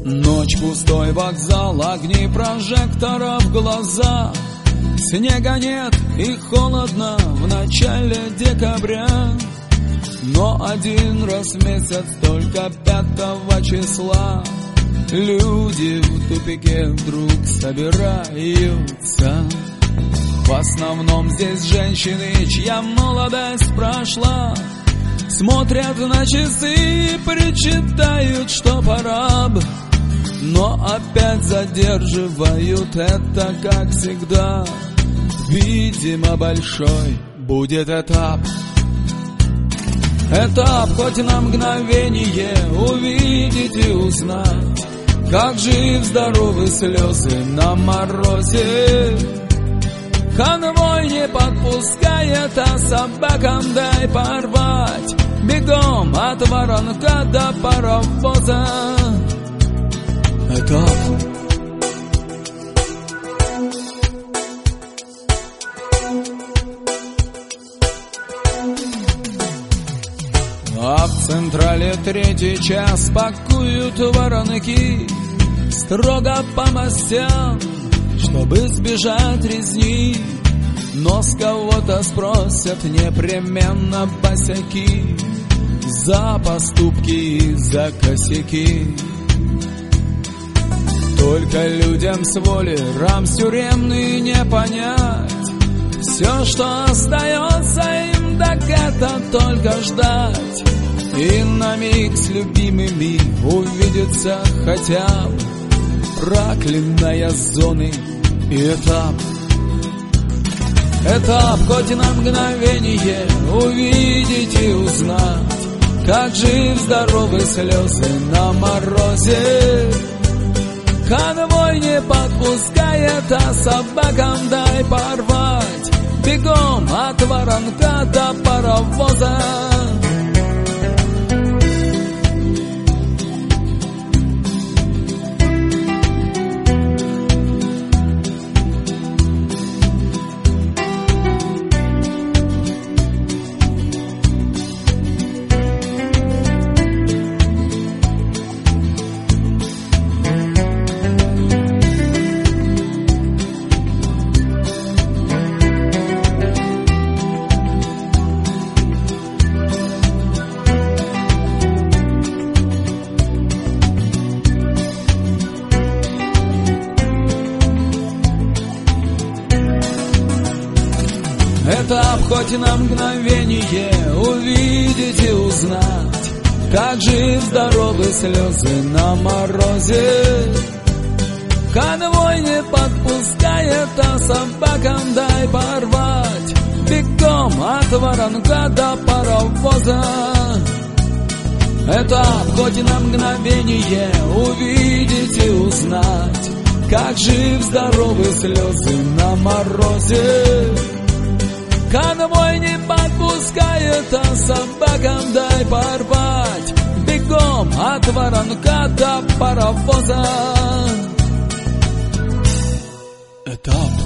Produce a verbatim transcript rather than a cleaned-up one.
Ночь, пустой вокзал, огни прожекторов в глазах. Снега нет и холодно в начале декабря. Но один раз в месяц, только пятого числа, люди в тупике вдруг собираются. В основном здесь женщины, чья молодость прошла, смотрят на часы и причитают, что пора бы, но опять задерживают это, как всегда. Видимо, большой будет этап. Этап хоть на мгновение увидеть и узнать, как жив-здоровы слезы на морозе. Конвой не подпускает, а собакам дай порвать. Бегом от воронка до паровоза. Этап. А в централе третий час пакуют воронки строго по мастям, чтобы избежать резни. Но с кого-то спросят непременно босяки за поступки и за косяки. Только людям с воли рамс тюремный не понять. Все, что остается им, так это только ждать и на миг с любимыми увидеться хотя бы. Проклятая зоны и этап. Этап хоть на мгновение увидеть и узнать, как жив-здоровы слезы на морозе. Конвой не подпускает, а собакам дай порвать. Бегом от воронка до паровоза. Этап хоть на мгновение увидеть и узнать, как жив-здоровы слезы на морозе. Конвой не подпускает, а собакам дай порвать. Бегом от воронка до паровоза. Этап хоть на мгновение увидеть и узнать, как жив-здоровы слезы на морозе. Конвой не подпускает, а собакам дай порвать. Бегом от воронка до паровоза. Этап.